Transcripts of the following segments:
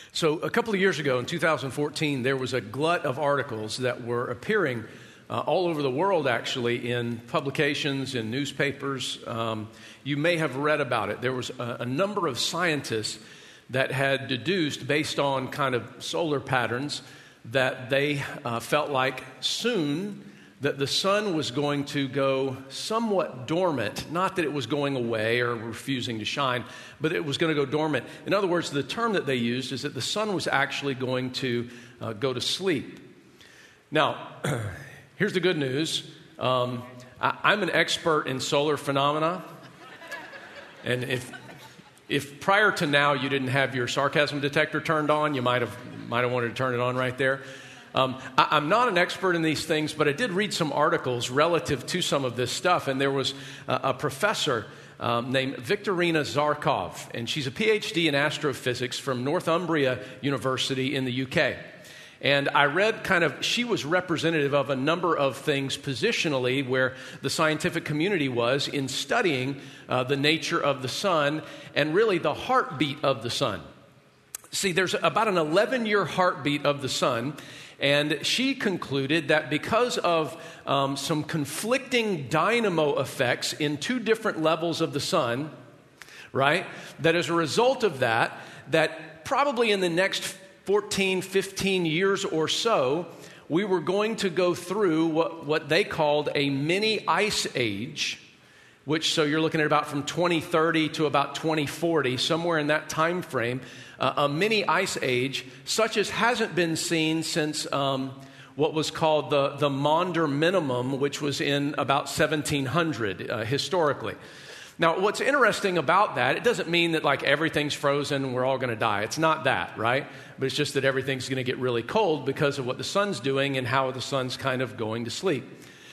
So a couple of years ago, in 2014, there was a glut of articles that were appearing all over the world, actually, in publications, in newspapers. You may have read about it. There was a number of scientists that had deduced, based on kind of solar patterns, that they felt like soon that the sun was going to go somewhat dormant. Not that it was going away or refusing to shine, but it was going to go dormant. In other words, the term that they used is that the sun was actually going to go to sleep. Now, here's the good news. I'm an expert in solar phenomena. And if prior to now you didn't have your sarcasm detector turned on, you might have wanted to turn it on right there. I'm not an expert in these things, but I did read some articles relative to some of this stuff, and there was a professor named Viktorina Zarkov, and she's a PhD in astrophysics from Northumbria University in the UK. And I read she was representative of a number of things positionally where the scientific community was in studying the nature of the sun and really the heartbeat of the sun. See, there's about an 11-year heartbeat of the sun, and she concluded that because of some conflicting dynamo effects in two different levels of the sun, right, that as a result of that probably in the next 14, 15 years or so, we were going to go through what they called a mini ice age, which, so you're looking at about from 2030 to about 2040, somewhere in that time frame, a mini ice age, such as hasn't been seen since what was called the Maunder Minimum, which was in about 1700 historically. Now, what's interesting about that, it doesn't mean that like everything's frozen and we're all going to die. It's not that, right? But it's just that everything's going to get really cold because of what the sun's doing and how the sun's kind of going to sleep.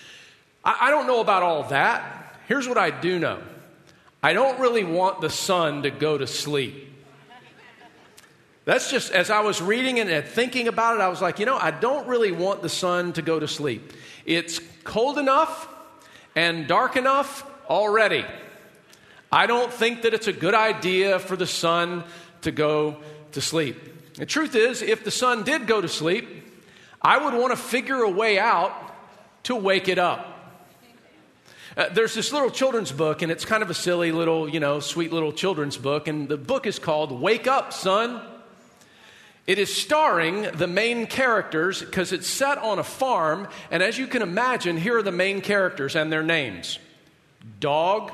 I don't know about all that. Here's what I do know. I don't really want the sun to go to sleep. That's just, as I was reading it and thinking about it, I was like, I don't really want the sun to go to sleep. It's cold enough and dark enough already. I don't think that it's a good idea for the sun to go to sleep. The truth is, if the sun did go to sleep, I would want to figure a way out to wake it up. There's this little children's book, and it's kind of a silly little, sweet little children's book, and the book is called Wake Up, Son. It is starring the main characters because it's set on a farm, and as you can imagine, here are the main characters and their names. Dog,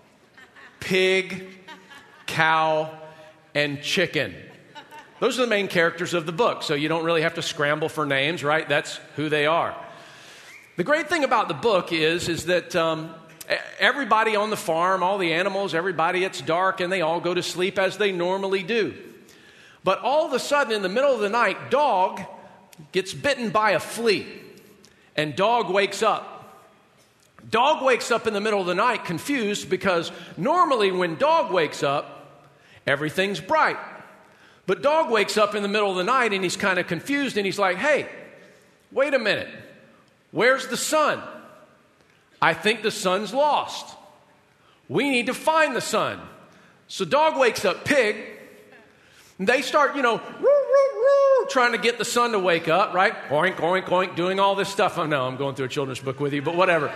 pig, cow, and chicken. Those are the main characters of the book, so you don't really have to scramble for names, right? That's who they are. The great thing about the book is that everybody on the farm, all the animals, everybody, it's dark, and they all go to sleep as they normally do. But all of a sudden, in the middle of the night, Dog gets bitten by a flea, and Dog wakes up. Dog wakes up in the middle of the night confused because normally when Dog wakes up, everything's bright. But Dog wakes up in the middle of the night and he's kind of confused and he's like, hey, wait a minute. Where's the sun? I think the sun's lost. We need to find the sun. So Dog wakes up Pig. And they start, woo, woo, woo, trying to get the sun to wake up, right? Oink, oink, oink, doing all this stuff. I know I'm going through a children's book with you, but whatever.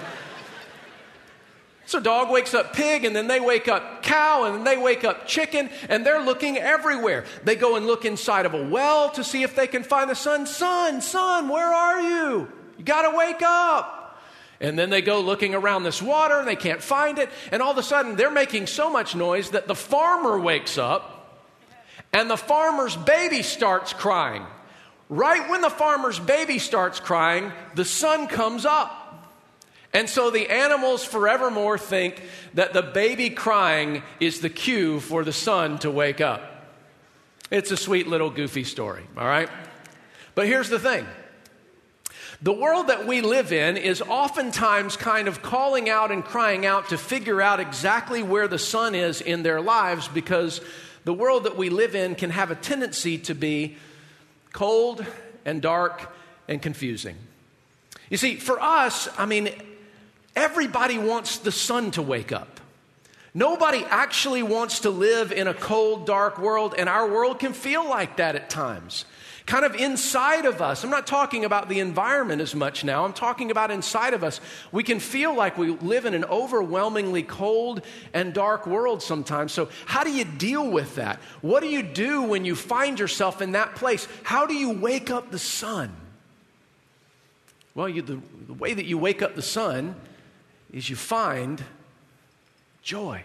So Dog wakes up Pig, and then they wake up Cow, and then they wake up Chicken, and they're looking everywhere. They go and look inside of a well to see if they can find the sun. Son, where are you? You got to wake up. And then they go looking around this water, and they can't find it. And all of a sudden, they're making so much noise that the farmer wakes up, and the farmer's baby starts crying. Right when the farmer's baby starts crying, the sun comes up. And so the animals forevermore think that the baby crying is the cue for the sun to wake up. It's a sweet little goofy story, all right? But here's the thing. The world that we live in is oftentimes kind of calling out and crying out to figure out exactly where the sun is in their lives, because the world that we live in can have a tendency to be cold and dark and confusing. You see, for us, everybody wants the sun to wake up. Nobody actually wants to live in a cold, dark world, and our world can feel like that at times. Kind of inside of us. I'm not talking about the environment as much now. I'm talking about inside of us. We can feel like we live in an overwhelmingly cold and dark world sometimes. So how do you deal with that? What do you do when you find yourself in that place? How do you wake up the sun? Well, the way that you wake up the sun is you find joy.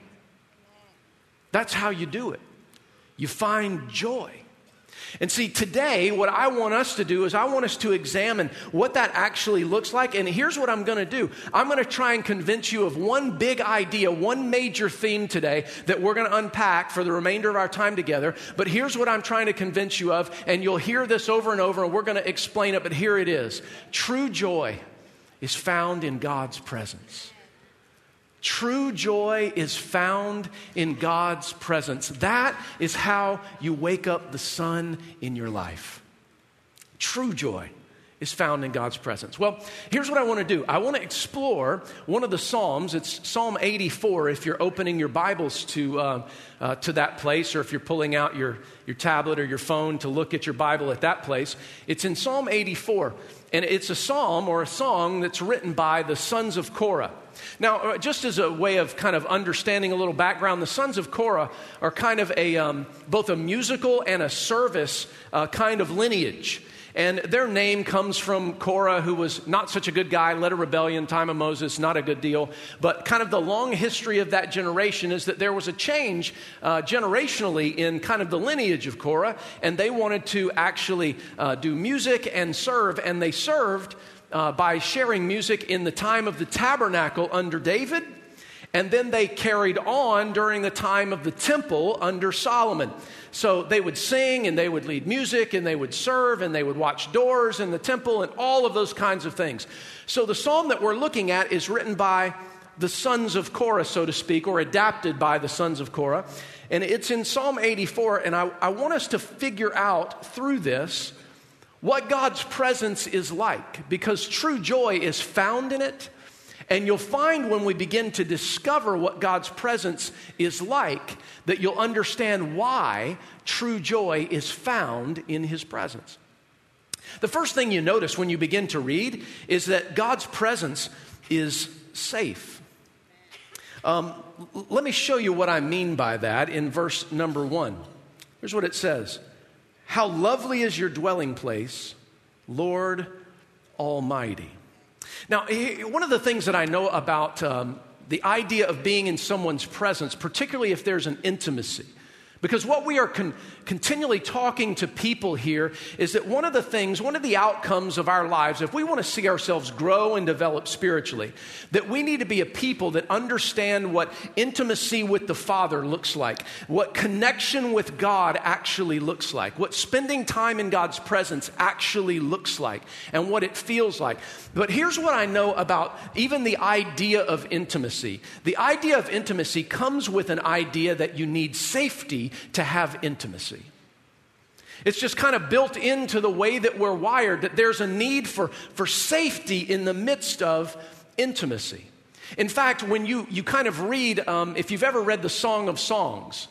That's how you do it. You find joy. And see, today, what I want us to do is I want us to examine what that actually looks like. And here's what I'm going to do. I'm going to try and convince you of one big idea, one major theme today that we're going to unpack for the remainder of our time together. But here's what I'm trying to convince you of. And you'll hear this over and over, and we're going to explain it. But here it is. True joy is found in God's presence. True joy is found in God's presence. That is how you wake up the sun in your life. True joy is found in God's presence. Well, here's what I want to do. I want to explore one of the Psalms. It's Psalm 84 if you're opening your Bibles to that place, or if you're pulling out your tablet or your phone to look at your Bible at that place. It's in Psalm 84, and it's a psalm or a song that's written by the sons of Korah. Now, just as a way of kind of understanding a little background, the sons of Korah are kind of both a musical and a service kind of lineage. And their name comes from Korah, who was not such a good guy, led a rebellion, time of Moses, not a good deal. But kind of the long history of that generation is that there was a change generationally in kind of the lineage of Korah, and they wanted to actually do music and serve, and they served by sharing music in the time of the tabernacle under David, and then they carried on during the time of the temple under Solomon. So they would sing, and they would lead music, and they would serve, and they would watch doors in the temple, and all of those kinds of things. So the psalm that we're looking at is written by the sons of Korah, so to speak, or adapted by the sons of Korah. And it's in Psalm 84, and I want us to figure out through this what God's presence is like, because true joy is found in it. And you'll find when we begin to discover what God's presence is like, that you'll understand why true joy is found in His presence. The first thing you notice when you begin to read is that God's presence is safe. Let me show you what I mean by that in verse number 1. Here's what it says. How lovely is your dwelling place, Lord Almighty. Now, one of the things that I know about the idea of being in someone's presence, particularly if there's an intimacy, because what we are continually talking to people here is that one of the outcomes of our lives, if we want to see ourselves grow and develop spiritually, that we need to be a people that understand what intimacy with the Father looks like, what connection with God actually looks like, what spending time in God's presence actually looks like, and what it feels like. But here's what I know about even the idea of intimacy. The idea of intimacy comes with an idea that you need safety to have intimacy. It's just kind of built into the way that we're wired, that there's a need for safety in the midst of intimacy. In fact, when you kind of read, if you've ever read the Song of Songs,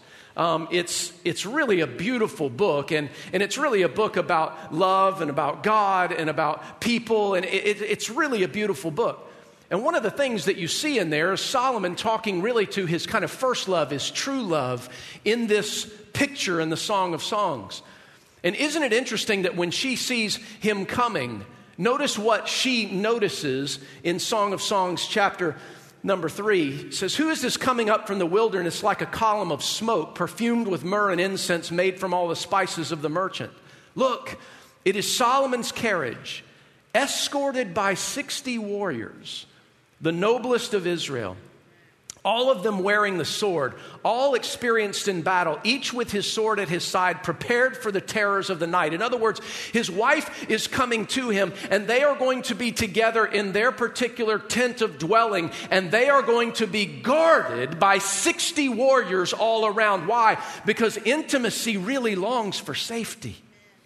it's really a beautiful book, and it's really a book about love and about God and about people, and it's really a beautiful book. And one of the things that you see in there is Solomon talking really to his kind of first love, his true love, in this picture in the Song of Songs. And isn't it interesting that when she sees him coming, notice what she notices in Song of Songs chapter number 3. It says, who is this coming up from the wilderness like a column of smoke, perfumed with myrrh and incense made from all the spices of the merchant? Look, it is Solomon's carriage, escorted by 60 warriors, the noblest of Israel, all of them wearing the sword, all experienced in battle, each with his sword at his side, prepared for the terrors of the night. In other words, his wife is coming to him, and they are going to be together in their particular tent of dwelling, and they are going to be guarded by 60 warriors all around. Why? Because intimacy really longs for safety.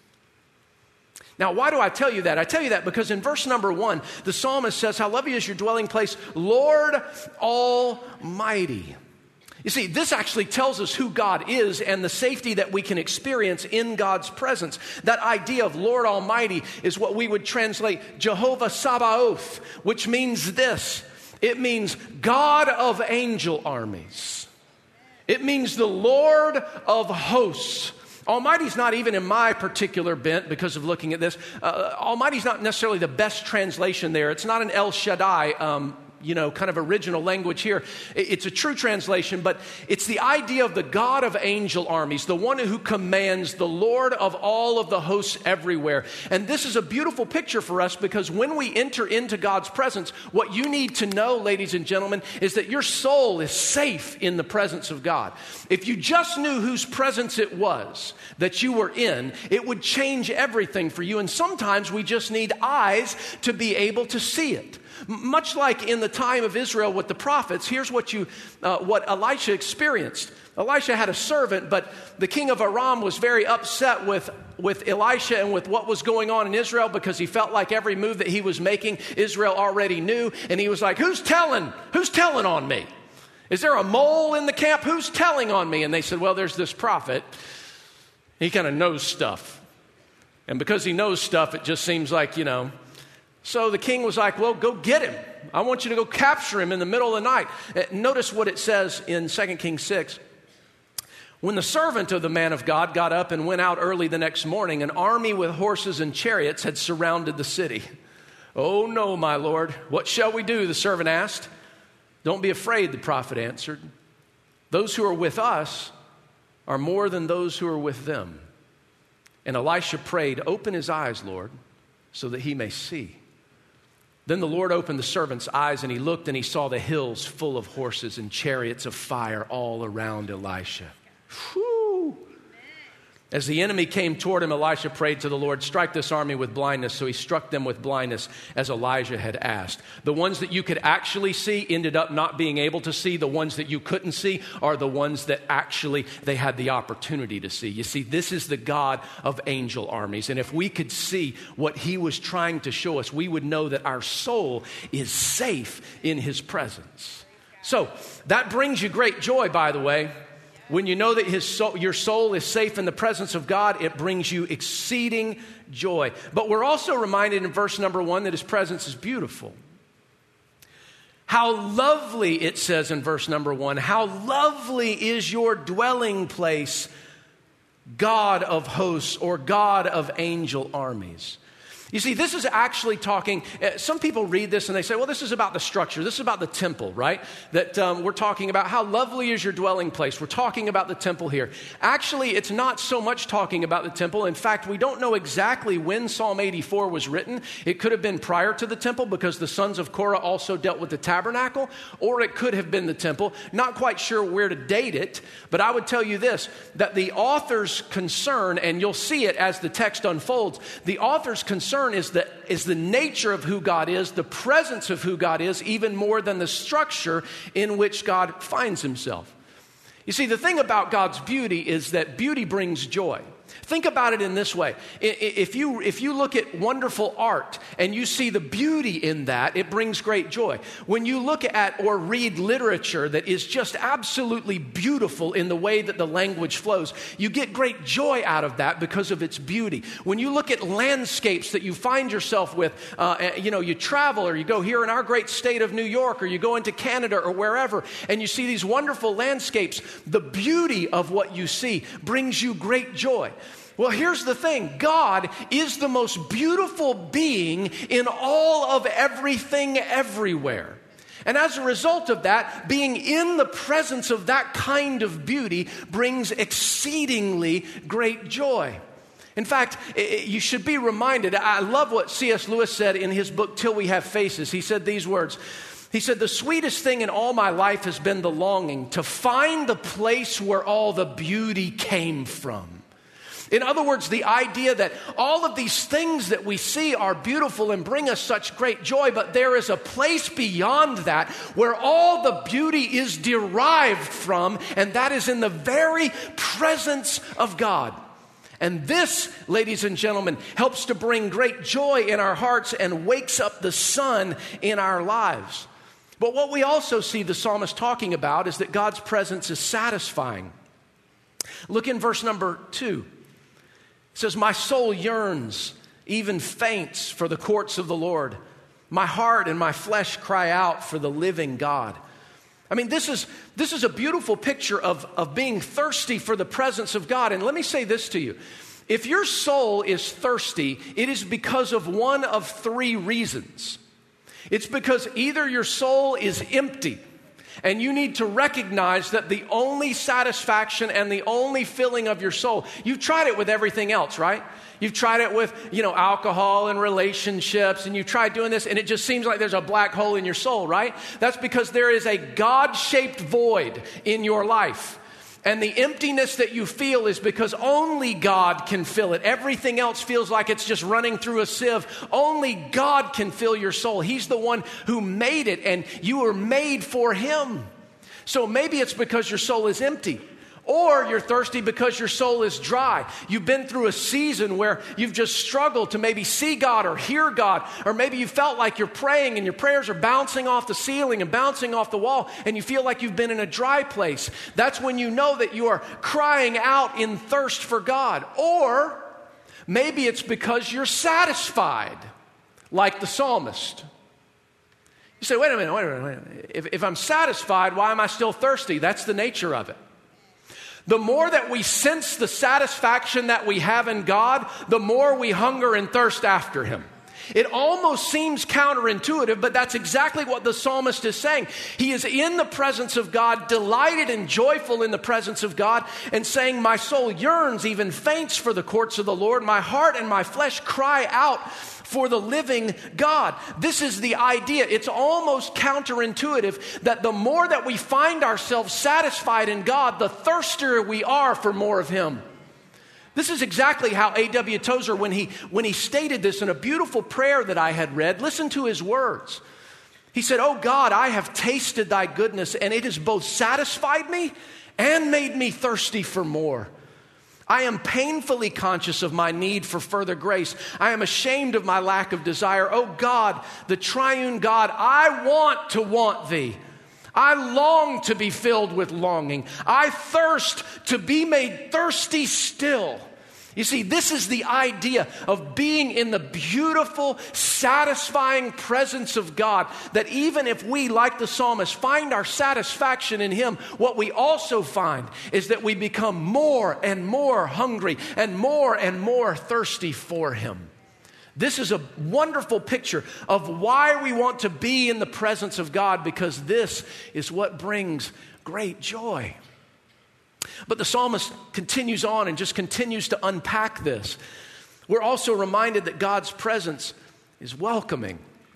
Now, why do I tell you that? I tell you that because in verse number 1, the psalmist says, how lovely is your dwelling place, Lord Almighty. You see, this actually tells us who God is and the safety that we can experience in God's presence. That idea of Lord Almighty is what we would translate Jehovah Sabaoth, which means this. It means God of angel armies. It means the Lord of hosts. Almighty's not even in my particular bent because of looking at this. Almighty's not necessarily the best translation there. It's not an El Shaddai kind of original language here. It's a true translation, but it's the idea of the God of angel armies, the one who commands, the Lord of all of the hosts everywhere. And this is a beautiful picture for us because when we enter into God's presence, what you need to know, ladies and gentlemen, is that your soul is safe in the presence of God. If you just knew whose presence it was that you were in, it would change everything for you. And sometimes we just need eyes to be able to see it. Much like in the time of Israel with the prophets, here's what Elisha experienced. Elisha had a servant, but the king of Aram was very upset with Elisha and with what was going on in Israel because he felt like every move that he was making, Israel already knew. And he was like, who's telling on me? Is there a mole in the camp? Who's telling on me? And they said, well, there's this prophet. He kind of knows stuff. And because he knows stuff, it just seems like, So the king was like, well, go get him. I want you to go capture him in the middle of the night. Notice what it says in 2 Kings 6. When the servant of the man of God got up and went out early the next morning, an army with horses and chariots had surrounded the city. Oh no, my lord, what shall we do? The servant asked. Don't be afraid, the prophet answered. Those who are with us are more than those who are with them. And Elisha prayed, open his eyes, Lord, so that he may see. Then the Lord opened the servant's eyes, and he looked, and he saw the hills full of horses and chariots of fire all around Elisha. Whew. As the enemy came toward him, Elisha prayed to the Lord, strike this army with blindness. So he struck them with blindness as Elijah had asked. The ones that you could actually see ended up not being able to see. The ones that you couldn't see are the ones that actually they had the opportunity to see. You see, this is the God of angel armies. And if we could see what he was trying to show us, we would know that our soul is safe in his presence. So that brings you great joy, by the way. When you know that your soul is safe in the presence of God, it brings you exceeding joy. But we're also reminded in verse number 1 that his presence is beautiful. How lovely, it says in verse number 1, how lovely is your dwelling place, God of hosts, or God of angel armies. You see, this is actually talking, some people read this and they say, well, this is about the structure. This is about the temple, right? That we're talking about how lovely is your dwelling place. We're talking about the temple here. Actually, it's not so much talking about the temple. In fact, we don't know exactly when Psalm 84 was written. It could have been prior to the temple because the sons of Korah also dealt with the tabernacle, or it could have been the temple. Not quite sure where to date it, but I would tell you this, that the author's concern, and you'll see it as the text unfolds, the author's concern is the nature of who God is, the presence of who God is, even more than the structure in which God finds himself. You see, the thing about God's beauty is that beauty brings joy. Think about it in this way. If you look at wonderful art and you see the beauty in that, it brings great joy. When you look at or read literature that is just absolutely beautiful in the way that the language flows, you get great joy out of that because of its beauty. When you look at landscapes that you find yourself with, you travel or you go here in our great state of New York or you go into Canada or wherever, and you see these wonderful landscapes, the beauty of what you see brings you great joy. Well, here's the thing. God is the most beautiful being in all of everything everywhere. And as a result of that, being in the presence of that kind of beauty brings exceedingly great joy. In fact, you should be reminded, I love what C.S. Lewis said in his book, Till We Have Faces. He said these words. He said, the sweetest thing in all my life has been the longing to find the place where all the beauty came from. In other words, the idea that all of these things that we see are beautiful and bring us such great joy, but there is a place beyond that where all the beauty is derived from, and that is in the very presence of God. And this, ladies and gentlemen, helps to bring great joy in our hearts and wakes up the sun in our lives. But what we also see the psalmist talking about is that God's presence is satisfying. Look in verse number 2. It says, my soul yearns, even faints for the courts of the Lord. My heart and my flesh cry out for the living God. I mean, this is a beautiful picture of being thirsty for the presence of God. And let me say this to you. If your soul is thirsty, it is because of one of three reasons. It's because either your soul is empty, and you need to recognize that the only satisfaction and the only filling of your soul, you've tried it with everything else, right? You've tried it with, alcohol and relationships, and you've tried doing this, and it just seems like there's a black hole in your soul, right? That's because there is a God-shaped void in your life. And the emptiness that you feel is because only God can fill it. Everything else feels like it's just running through a sieve. Only God can fill your soul. He's the one who made it, and you were made for Him. So maybe it's because your soul is empty. Or you're thirsty because your soul is dry. You've been through a season where you've just struggled to maybe see God or hear God. Or maybe you felt like you're praying and your prayers are bouncing off the ceiling and bouncing off the wall, and you feel like you've been in a dry place. That's when you know that you are crying out in thirst for God. Or maybe it's because you're satisfied, like the psalmist. You say, wait a minute. If I'm satisfied, why am I still thirsty? That's the nature of it. The more that we sense the satisfaction that we have in God, the more we hunger and thirst after Him. It almost seems counterintuitive, but that's exactly what the psalmist is saying. He is in the presence of God, delighted and joyful in the presence of God, and saying, my soul yearns, even faints for the courts of the Lord. My heart and my flesh cry out for the living God. This is the idea. It's almost counterintuitive that the more that we find ourselves satisfied in God, the thirstier we are for more of Him. This is exactly how A.W. Tozer, when he stated this in a beautiful prayer that I had read, listen to his words. He said, oh God, I have tasted thy goodness, and it has both satisfied me and made me thirsty for more. I am painfully conscious of my need for further grace. I am ashamed of my lack of desire. Oh God, the triune God, I want to want thee. I long to be filled with longing. I thirst to be made thirsty still. You see, this is the idea of being in the beautiful, satisfying presence of God, that even if we, like the psalmist, find our satisfaction in Him, what we also find is that we become more and more hungry and more thirsty for Him. This is a wonderful picture of why we want to be in the presence of God, because this is what brings great joy. But the psalmist continues on and just continues to unpack this. We're also reminded that God's presence is welcoming.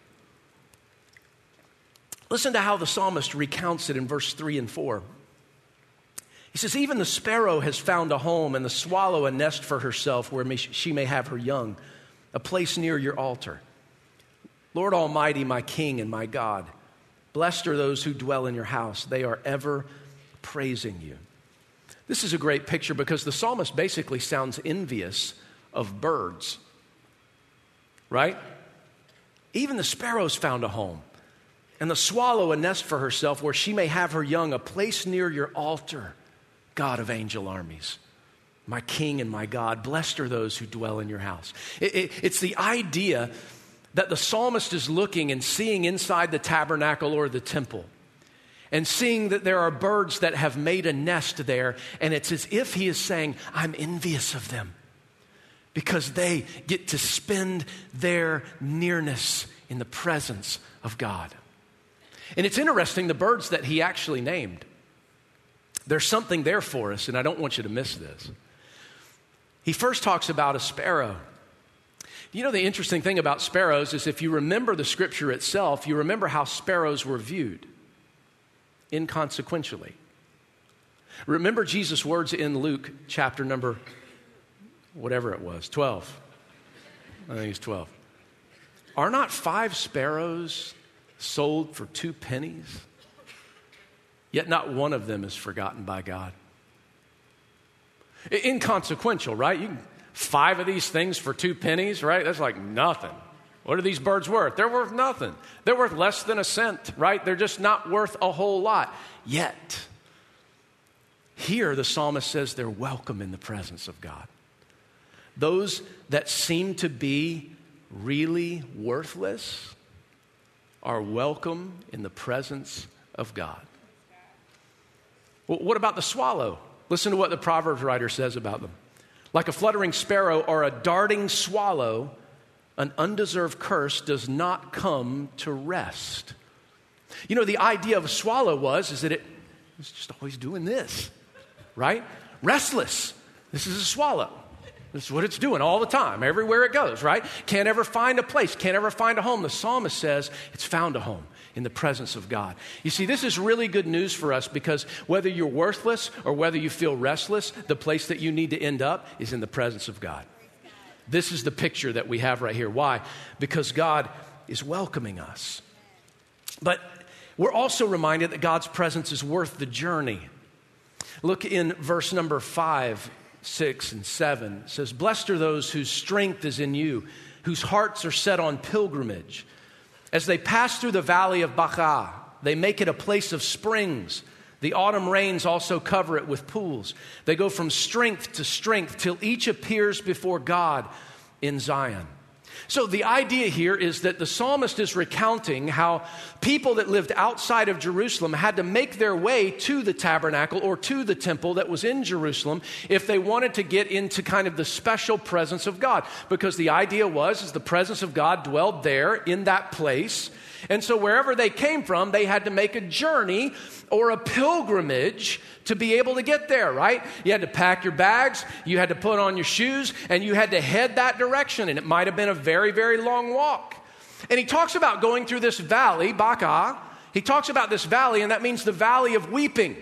Listen to how the psalmist recounts it in verse 3 and 4. He says, even the sparrow has found a home, and the swallow a nest for herself where she may have her young, a place near your altar. Lord Almighty, my King and my God, blessed are those who dwell in your house. They are ever praising you. This is a great picture because the psalmist basically sounds envious of birds, right? Even the sparrows found a home, and the swallow a nest for herself where she may have her young, a place near your altar, God of angel armies. My King and my God, blessed are those who dwell in your house. It's the idea that the psalmist is looking and seeing inside the tabernacle or the temple, and seeing that there are birds that have made a nest there, and it's as if he is saying, I'm envious of them because they get to spend their nearness in the presence of God. And it's interesting, the birds that he actually named, there's something there for us, and I don't want you to miss this. He first talks about a sparrow. You know, the interesting thing about sparrows is if you remember the scripture itself, you remember how sparrows were viewed. Inconsequentially. Remember Jesus' words in Luke chapter number, whatever it was, 12. I think it's 12. Are not 5 sparrows sold for 2 pennies? Yet not one of them is forgotten by God. Inconsequential, right? 5 of these things for 2 pennies, right? That's like nothing. What are these birds worth? They're worth nothing. They're worth less than a cent, right? They're just not worth a whole lot. Yet, here the psalmist says they're welcome in the presence of God. Those that seem to be really worthless are welcome in the presence of God. Well, what about the swallow? Listen to what the Proverbs writer says about them. Like a fluttering sparrow or a darting swallow, an undeserved curse does not come to rest. You know, the idea of a swallow is that it was just always doing this, right? Restless. This is a swallow. This is what it's doing all the time, everywhere it goes, right? Can't ever find a place, can't ever find a home. The psalmist says it's found a home in the presence of God. You see, this is really good news for us because whether you're worthless or whether you feel restless, the place that you need to end up is in the presence of God. This is the picture that we have right here. Why? Because God is welcoming us. But we're also reminded that God's presence is worth the journey. Look in verse number 5, 6, and 7. It says, "Blessed are those whose strength is in you, whose hearts are set on pilgrimage. As they pass through the valley of Baca, they make it a place of springs. The autumn rains also cover it with pools. They go from strength to strength till each appears before God in Zion." So the idea here is that the psalmist is recounting how people that lived outside of Jerusalem had to make their way to the tabernacle or to the temple that was in Jerusalem if they wanted to get into kind of the special presence of God. Because the idea is the presence of God dwelled there in that place. And so wherever they came from, they had to make a journey or a pilgrimage to be able to get there, right? You had to pack your bags, you had to put on your shoes, and you had to head that direction. And it might have been a very, very long walk. And he talks about going through this valley, Baca. He talks about this valley, and that means the valley of weeping.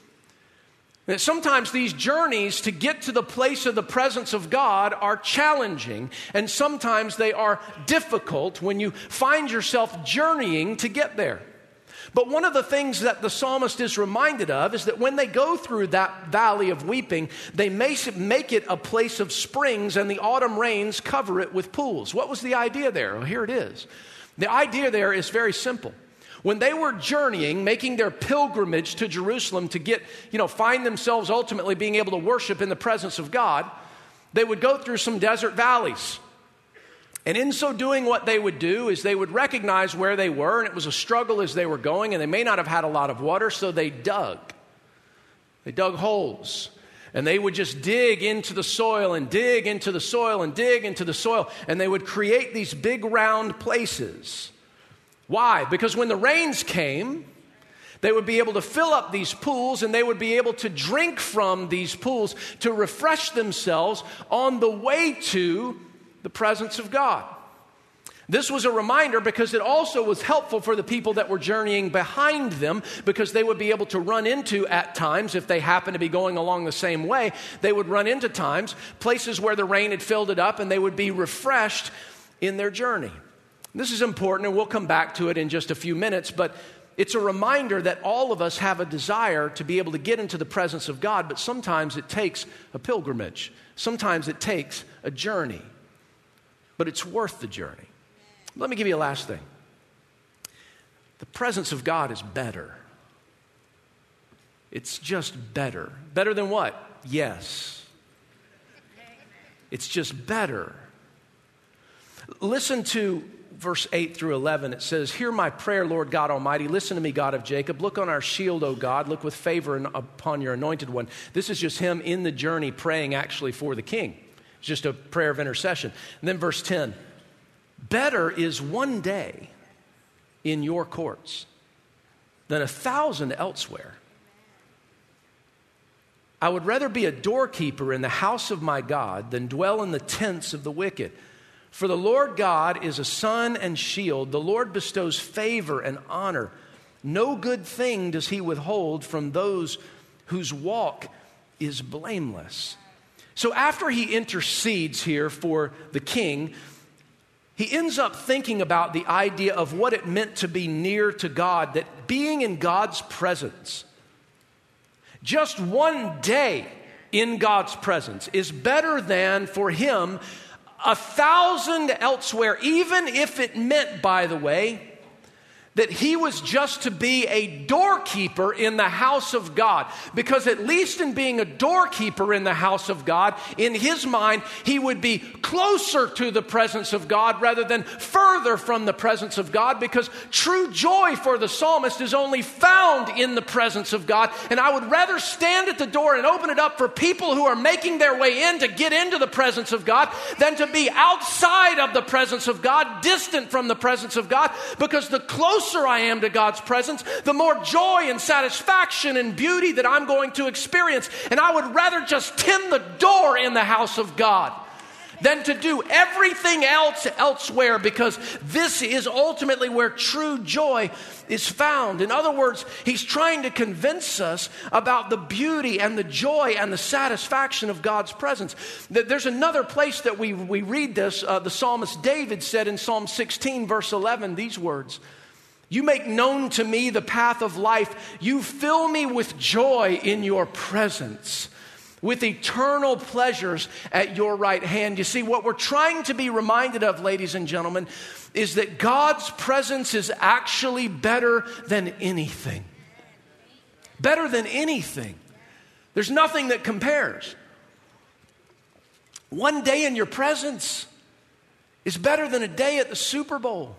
That sometimes these journeys to get to the place of the presence of God are challenging, and sometimes they are difficult when you find yourself journeying to get there. But one of the things that the psalmist is reminded of is that when they go through that valley of weeping, they make it a place of springs, and the autumn rains cover it with pools. What was the idea there? Well, here it is. The idea there is very simple. When they were journeying, making their pilgrimage to Jerusalem to get, find themselves ultimately being able to worship in the presence of God, they would go through some desert valleys. And in so doing, what they would do is they would recognize where they were, and it was a struggle as they were going, and they may not have had a lot of water, so they dug. They dug holes. And they would just dig into the soil and dig into the soil and dig into the soil, and they would create these big round places. Why? Because when the rains came, they would be able to fill up these pools, and they would be able to drink from these pools to refresh themselves on the way to the presence of God. This was a reminder because it also was helpful for the people that were journeying behind them, because they would be able to run into, at times, if they happened to be going along the same way, they would run into places where the rain had filled it up, and they would be refreshed in their journey. This is important, and we'll come back to it in just a few minutes, but it's a reminder that all of us have a desire to be able to get into the presence of God, but sometimes it takes a pilgrimage. Sometimes it takes a journey, but it's worth the journey. Let me give you a last thing. The presence of God is better. It's just better. Better than what? Yes. It's just better. Listen to verse 8 through 11. It says, "Hear my prayer, Lord God Almighty. Listen to me, God of Jacob. Look on our shield, O God. Look with favor upon your anointed one." This is just him in the journey praying actually for the king. It's just a prayer of intercession. And then verse 10, "Better is one day in your courts than 1,000 elsewhere. I would rather be a doorkeeper in the house of my God than dwell in the tents of the wicked. For the Lord God is a sun and shield. The Lord bestows favor and honor. No good thing does he withhold from those whose walk is blameless." So after he intercedes here for the king, he ends up thinking about the idea of what it meant to be near to God, that being in God's presence, just one day in God's presence, is better than for him 1,000 elsewhere, even if it meant, by the way, that he was just to be a doorkeeper in the house of God. Because at least in being a doorkeeper in the house of God, in his mind, he would be closer to the presence of God rather than further from the presence of God, because true joy for the psalmist is only found in the presence of God. And I would rather stand at the door and open it up for people who are making their way in to get into the presence of God than to be outside of the presence of God, distant from the presence of God, because the closer I am to God's presence, the more joy and satisfaction and beauty that I'm going to experience. And I would rather just tend the door in the house of God than to do everything else elsewhere, because this is ultimately where true joy is found. In other words, he's trying to convince us about the beauty and the joy and the satisfaction of God's presence. There's another place that we read this. The psalmist David said in Psalm 16, verse 11, these words: "You make known to me the path of life. You fill me with joy in your presence, with eternal pleasures at your right hand." You see, what we're trying to be reminded of, ladies and gentlemen, is that God's presence is actually better than anything. Better than anything. There's nothing that compares. One day in your presence is better than a day at the Super Bowl.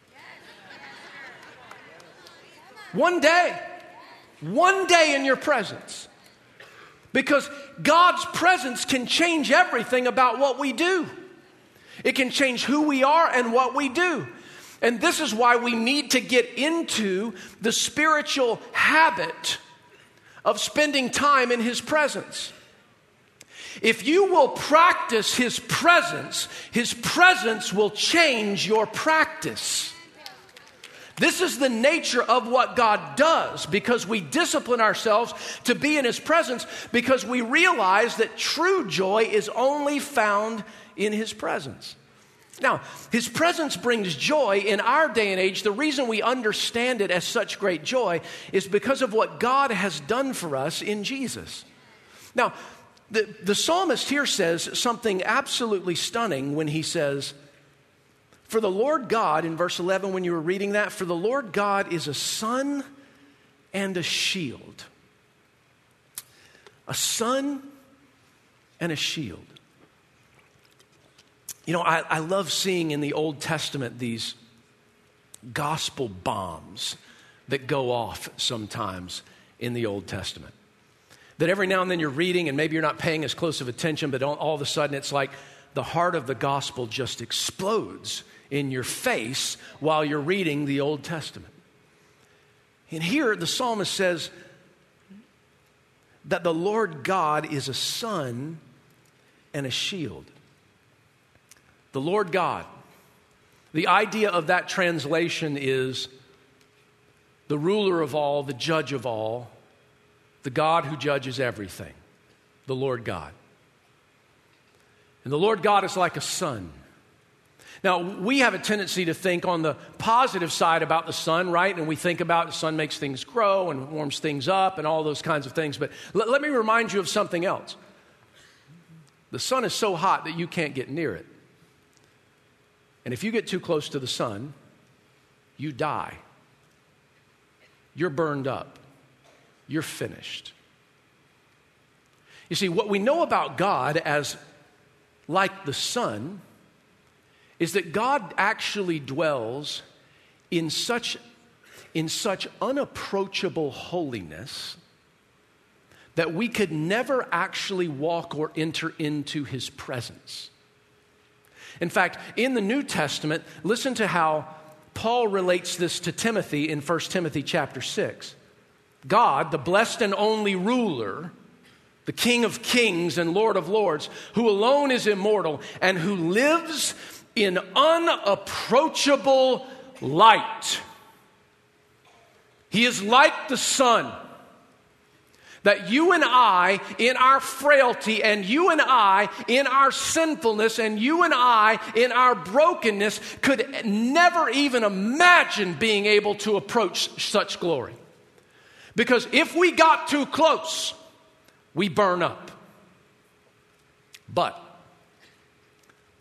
One day in your presence. Because God's presence can change everything about what we do. It can change who we are and what we do. And this is why we need to get into the spiritual habit of spending time in His presence. If you will practice His presence will change your practice. This is the nature of what God does, because we discipline ourselves to be in His presence, because we realize that true joy is only found in His presence. Now, His presence brings joy in our day and age. The reason we understand it as such great joy is because of what God has done for us in Jesus. Now, the psalmist here says something absolutely stunning when he says, "For the Lord God," in verse 11 when you were reading that, "for the Lord God is a sun and a shield." A sun and a shield. You know, I love seeing in the Old Testament these gospel bombs that go off sometimes in the Old Testament. That every now and then you're reading and maybe you're not paying as close of attention, but all of a sudden it's like the heart of the gospel just explodes in your face while you're reading the Old Testament. And here the psalmist says that the Lord God is a sun and a shield. The Lord God. The idea of that translation is the ruler of all, the judge of all, the God who judges everything. The Lord God. And the Lord God is like a sun. Now, we have a tendency to think on the positive side about the sun, right? And we think about the sun makes things grow and warms things up and all those kinds of things. But let me remind you of something else. The sun is so hot that you can't get near it. And if you get too close to the sun, you die. You're burned up. You're finished. You see, what we know about God as like the sun is that God actually dwells in such unapproachable holiness that we could never actually walk or enter into His presence. In fact, in the New Testament, listen to how Paul relates this to Timothy in 1 Timothy chapter 6. God, the blessed and only ruler, the King of kings and Lord of lords, who alone is immortal and who lives in unapproachable light. He is like the sun, that you and I, in our frailty, and you and I, in our sinfulness, and you and I, in our brokenness, could never even imagine being able to approach such glory. Because if we got too close, we burn up. But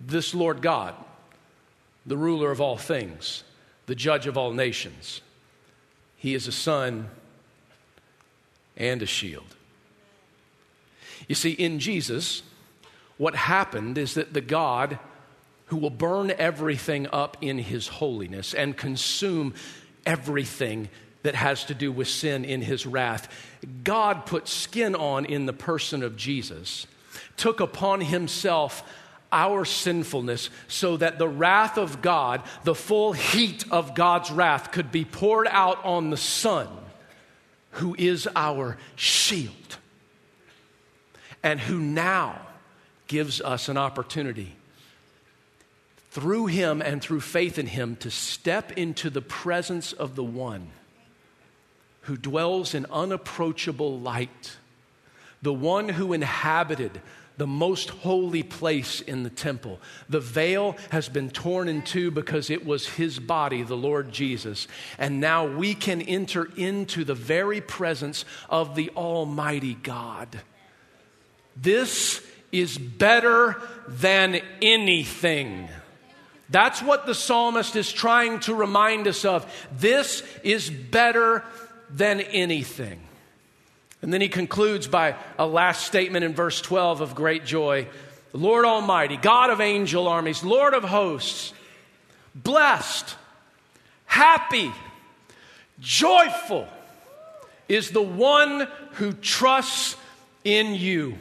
this Lord God, the ruler of all things, the judge of all nations. He is a sun and a shield. You see, in Jesus, what happened is that the God who will burn everything up in his holiness and consume everything that has to do with sin in his wrath, God put skin on in the person of Jesus, took upon himself our sinfulness so that the wrath of God, the full heat of God's wrath, could be poured out on the Son, who is our shield, and who now gives us an opportunity through him and through faith in him to step into the presence of the one who dwells in unapproachable light, the one who inhabited the most holy place in the temple. The veil has been torn in two because it was his body, the Lord Jesus. And now we can enter into the very presence of the Almighty God. This is better than anything. That's what the psalmist is trying to remind us of. This is better than anything. And then he concludes by a last statement in verse 12 of great joy. The Lord Almighty, God of angel armies, Lord of hosts, blessed, happy, joyful is the one who trusts in you.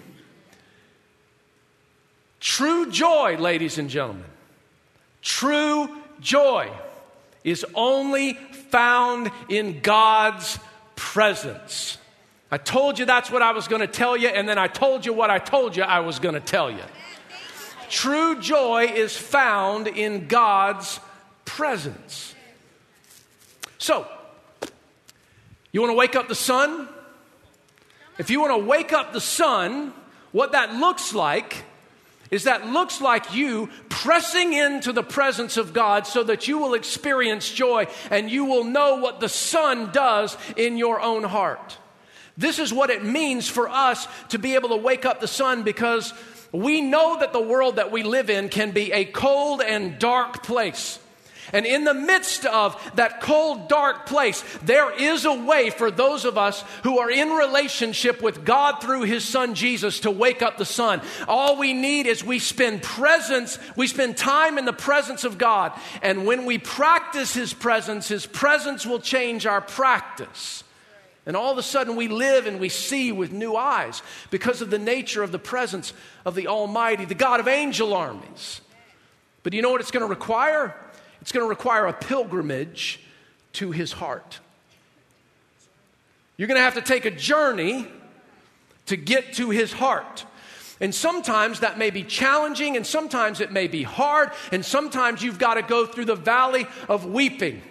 True joy, ladies and gentlemen, true joy is only found in God's presence. I told you that's what I was going to tell you, and then I told you what I told you I was going to tell you. True joy is found in God's presence. So, you want to wake up the sun? If you want to wake up the sun, what that looks like is that looks like you pressing into the presence of God so that you will experience joy and you will know what the sun does in your own heart. This is what it means for us to be able to wake up the sun, because we know that the world that we live in can be a cold and dark place. And in the midst of that cold, dark place, there is a way for those of us who are in relationship with God through his Son Jesus to wake up the sun. All we need is we spend time in the presence of God. And when we practice his presence will change our practice. And all of a sudden we live and we see with new eyes because of the nature of the presence of the Almighty, the God of angel armies. But you know what it's going to require? It's going to require a pilgrimage to his heart. You're going to have to take a journey to get to his heart. And sometimes that may be challenging, and sometimes it may be hard, and sometimes you've got to go through the valley of weeping.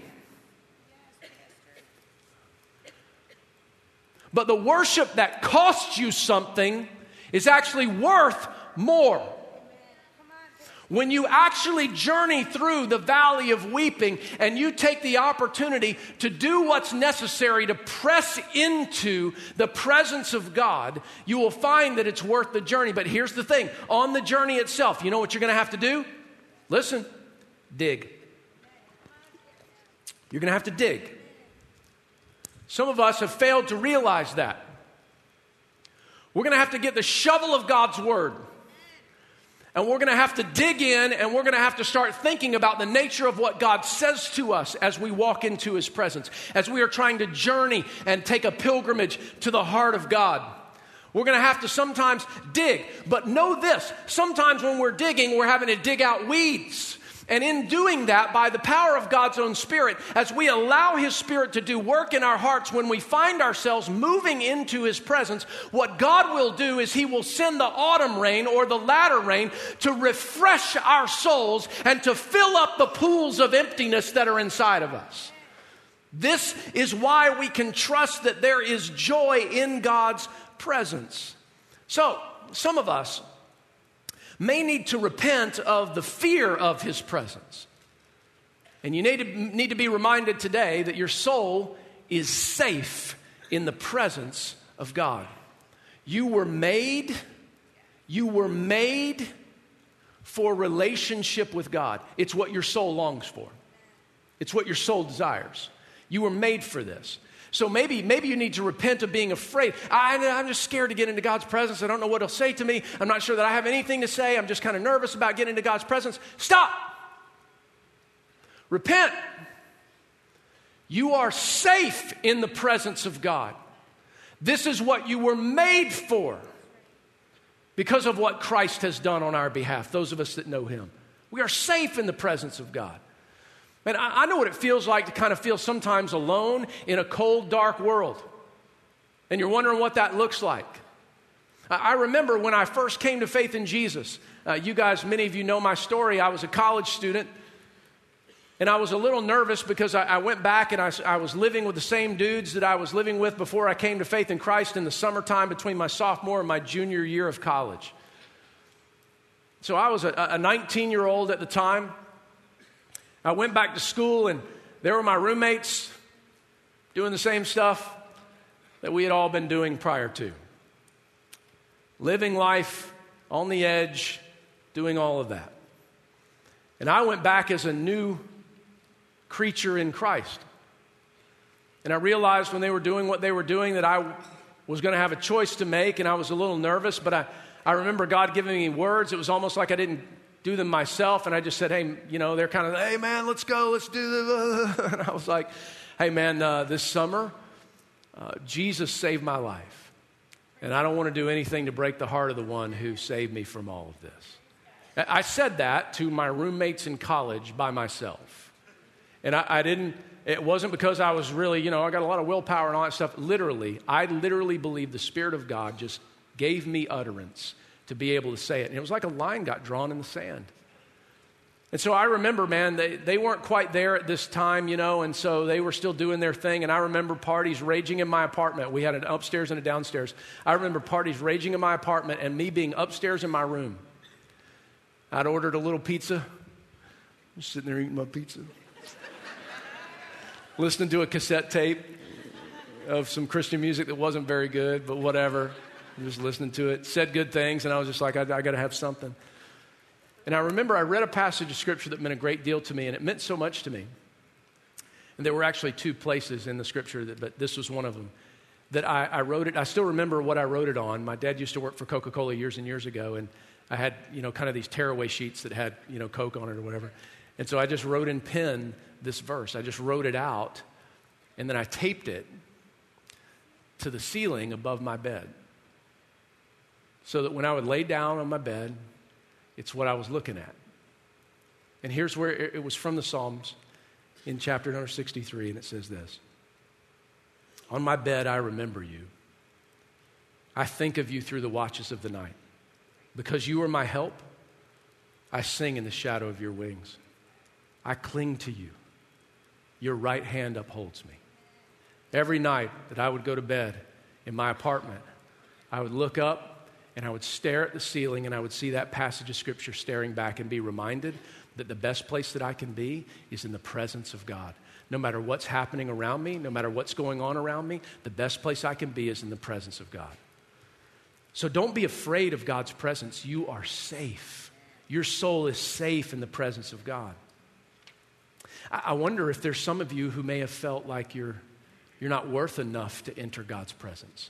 But the worship that costs you something is actually worth more. When you actually journey through the valley of weeping and you take the opportunity to do what's necessary to press into the presence of God, you will find that it's worth the journey. But here's the thing. On the journey itself, you know what you're going to have to do? Listen, dig. You're going to have to dig. Some of us have failed to realize that. We're going to have to get the shovel of God's word. And we're going to have to dig in, and we're going to have to start thinking about the nature of what God says to us as we walk into his presence, as we are trying to journey and take a pilgrimage to the heart of God. We're going to have to sometimes dig. But know this, sometimes when we're digging, we're having to dig out weeds. And in doing that, by the power of God's own Spirit, as we allow his Spirit to do work in our hearts, when we find ourselves moving into his presence, what God will do is he will send the autumn rain or the latter rain to refresh our souls and to fill up the pools of emptiness that are inside of us. This is why we can trust that there is joy in God's presence. So, some of us may need to repent of the fear of his presence. And you need to be reminded today that your soul is safe in the presence of God. You were made for relationship with God. It's what your soul longs for. It's what your soul desires. You were made for this. So maybe you need to repent of being afraid. I'm just scared to get into God's presence. I don't know what he'll say to me. I'm not sure that I have anything to say. I'm just kind of nervous about getting into God's presence. Stop. Repent. You are safe in the presence of God. This is what you were made for because of what Christ has done on our behalf, those of us that know him. We are safe in the presence of God. Man, I know what it feels like to kind of feel sometimes alone in a cold, dark world. And you're wondering what that looks like. I remember when I first came to faith in Jesus. You guys, many of you know my story. I was a college student. And I was a little nervous because I went back and I was living with the same dudes that I was living with before I came to faith in Christ in the summertime between my sophomore and my junior year of college. So I was a 19-year-old at the time. I went back to school, and there were my roommates doing the same stuff that we had all been doing prior to. Living life on the edge, doing all of that. And I went back as a new creature in Christ. And I realized when they were doing what they were doing that I was going to have a choice to make, and I was a little nervous, but I remember God giving me words. It was almost like I didn't do them myself, and I just said, hey, they're kind of, hey, man, let's go, let's do this. And I was like, hey, man, this summer, Jesus saved my life, and I don't want to do anything to break the heart of the one who saved me from all of this. I said that to my roommates in college by myself, and it wasn't because I was really, I got a lot of willpower and all that stuff. I literally believe the Spirit of God just gave me utterance to be able to say it. And it was like a line got drawn in the sand. And so I remember, man, they weren't quite there at this time, and so they were still doing their thing. And I remember parties raging in my apartment. We had an upstairs and a downstairs. I remember parties raging in my apartment and me being upstairs in my room. I'd ordered a little pizza. Just sitting there eating my pizza. Listening to a cassette tape of some Christian music that wasn't very good, but whatever. Just listening to it, said good things, and I was just like, I got to have something. And I remember I read a passage of Scripture that meant a great deal to me, and it meant so much to me. And there were actually two places in the Scripture, but this was one of them, that I wrote it. I still remember what I wrote it on. My dad used to work for Coca-Cola years and years ago, and I had, kind of these tearaway sheets that had, Coke on it or whatever. And so I just wrote in pen this verse. I just wrote it out, and then I taped it to the ceiling above my bed. So that when I would lay down on my bed, it's what I was looking at. And here's where it was from the Psalms in chapter number 63, and it says this. On my bed I remember you. I think of you through the watches of the night. Because you are my help, I sing in the shadow of your wings. I cling to you. Your right hand upholds me. Every night that I would go to bed in my apartment, I would look up and I would stare at the ceiling and I would see that passage of Scripture staring back and be reminded that the best place that I can be is in the presence of God. No matter what's happening around me, no matter what's going on around me, the best place I can be is in the presence of God. So don't be afraid of God's presence. You are safe. Your soul is safe in the presence of God. I wonder if there's some of you who may have felt like you're not worth enough to enter God's presence.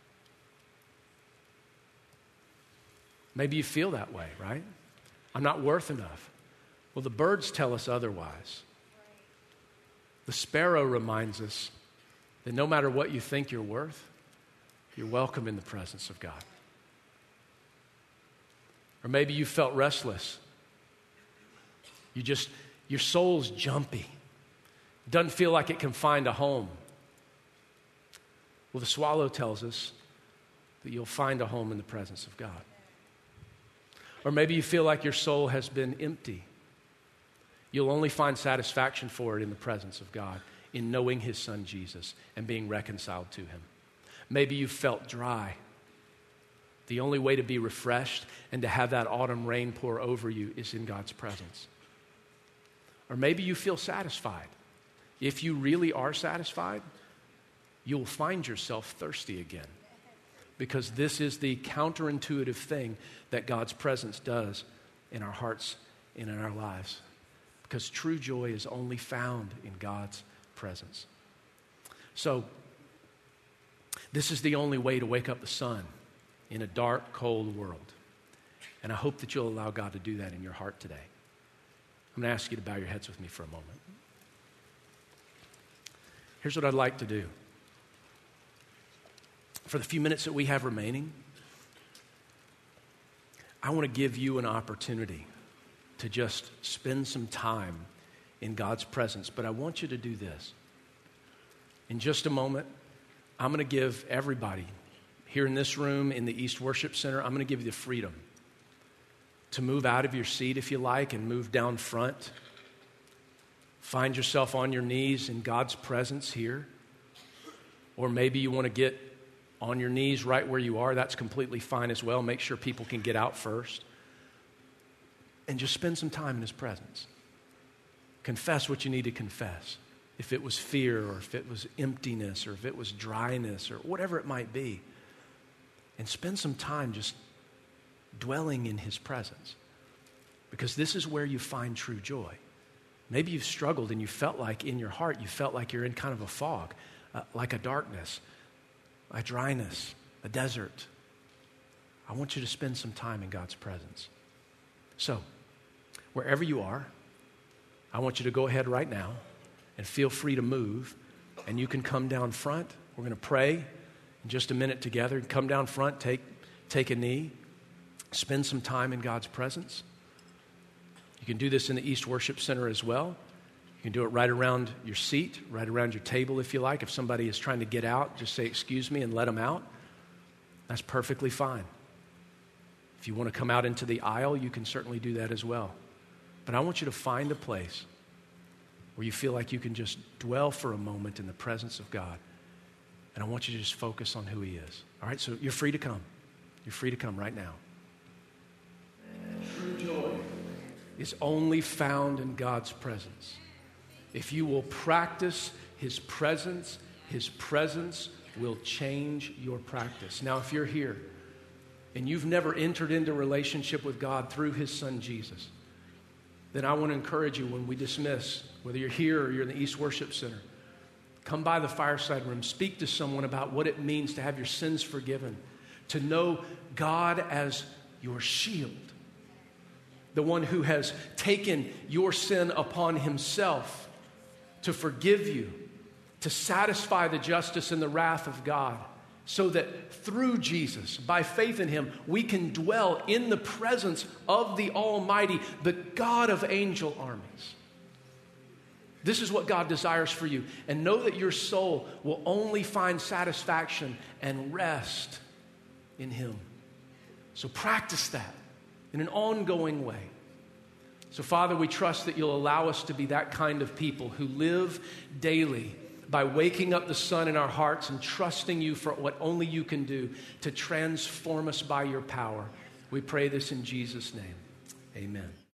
Maybe you feel that way, right? I'm not worth enough. Well, the birds tell us otherwise. The sparrow reminds us that no matter what you think you're worth, you're welcome in the presence of God. Or maybe you felt restless. Your soul's jumpy. It doesn't feel like it can find a home. Well, the swallow tells us that you'll find a home in the presence of God. Or maybe you feel like your soul has been empty. You'll only find satisfaction for it in the presence of God, in knowing His Son Jesus and being reconciled to Him. Maybe you felt dry. The only way to be refreshed and to have that autumn rain pour over you is in God's presence. Or maybe you feel satisfied. If you really are satisfied, you'll find yourself thirsty again. Because this is the counterintuitive thing that God's presence does in our hearts and in our lives. Because true joy is only found in God's presence. So, this is the only way to wake up the sun in a dark, cold world. And I hope that you'll allow God to do that in your heart today. I'm going to ask you to bow your heads with me for a moment. Here's what I'd like to do. For the few minutes that we have remaining, I want to give you an opportunity to just spend some time in God's presence. But I want you to do this. In just a moment, I'm going to give everybody here in this room, in the East Worship Center, I'm going to give you the freedom to move out of your seat if you like and move down front. Find yourself on your knees in God's presence here. Or maybe you want to get on your knees right where you are. That's completely fine as well. Make sure people can get out first. And just spend some time in His presence. Confess what you need to confess. If it was fear, or if it was emptiness, or if it was dryness, or whatever it might be. And spend some time just dwelling in His presence. Because this is where you find true joy. Maybe you've struggled and you felt like in your heart, you felt like you're in kind of a fog, like a darkness, a dryness, a desert. I want you to spend some time in God's presence. So, wherever you are, I want you to go ahead right now and feel free to move. And you can come down front. We're going to pray in just a minute together. Come down front, take a knee, spend some time in God's presence. You can do this in the East Worship Center as well. You can do it right around your seat, right around your table if you like. If somebody is trying to get out, just say, "Excuse me," and let them out. That's perfectly fine. If you want to come out into the aisle, you can certainly do that as well. But I want you to find a place where you feel like you can just dwell for a moment in the presence of God. And I want you to just focus on who He is. All right, so you're free to come. You're free to come right now. True joy is only found in God's presence. If you will practice His presence will change your practice. Now, if you're here and you've never entered into a relationship with God through His Son, Jesus, then I want to encourage you when we dismiss, whether you're here or you're in the East Worship Center, come by the fireside room, speak to someone about what it means to have your sins forgiven, to know God as your shield, the one who has taken your sin upon Himself to forgive you, to satisfy the justice and the wrath of God, so that through Jesus, by faith in Him, we can dwell in the presence of the Almighty, the God of angel armies. This is what God desires for you. And know that your soul will only find satisfaction and rest in Him. So practice that in an ongoing way. So, Father, we trust that You'll allow us to be that kind of people who live daily by waking up the sun in our hearts and trusting You for what only You can do to transform us by Your power. We pray this in Jesus' name. Amen.